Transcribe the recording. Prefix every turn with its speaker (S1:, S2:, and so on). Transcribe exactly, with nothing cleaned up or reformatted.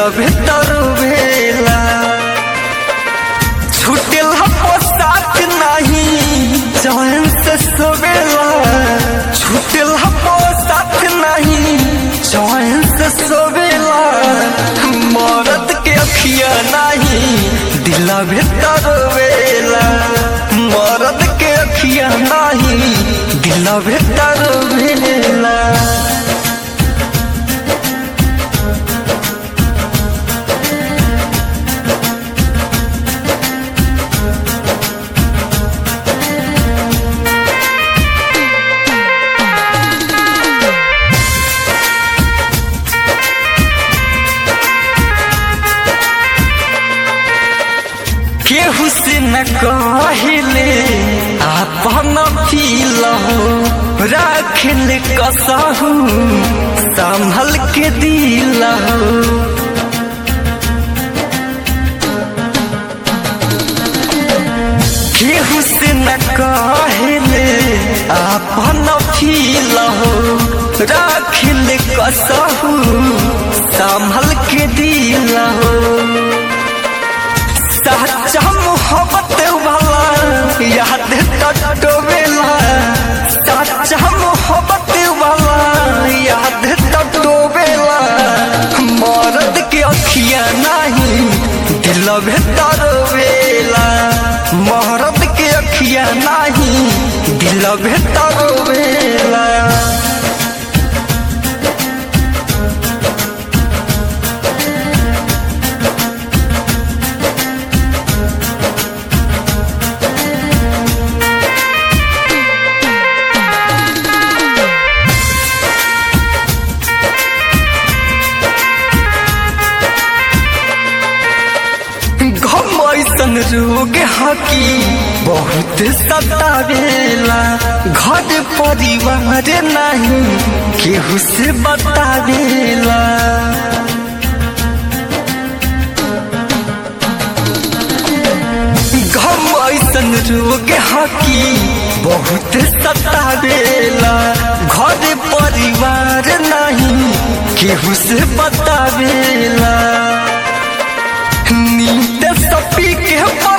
S1: भीतर भेला छुटेला पोशाक नहीं चैन से सोवेला छुटेला पोशाक नहीं चैन से सोवेला मरद के अखिया नहीं दिल भीतर भेला मरद के अखिया नहीं दिल भीतर भेला केहू से न कहले आपन फील हो राखले कसहू संभल के दिल हो केहू से न कहले आपन फील हो राखले कसहू संभल के दिल हो सच्चा मोहब्बत वाला याद टटोवेला सच्चा मोहब्बत वाला याद टटोवेला मरद के अखिया नहीं दिल भीतर वेला मरद के अखिया नहीं दिल भीतर वेला ऐसन रोग हकी बहुत सतावेला घर परिवार नहीं केहू से बतावेला गम ऐसन रोग हकी बहुत सतावेला घर परिवार नहीं केहू से बतावेला नींद सपी के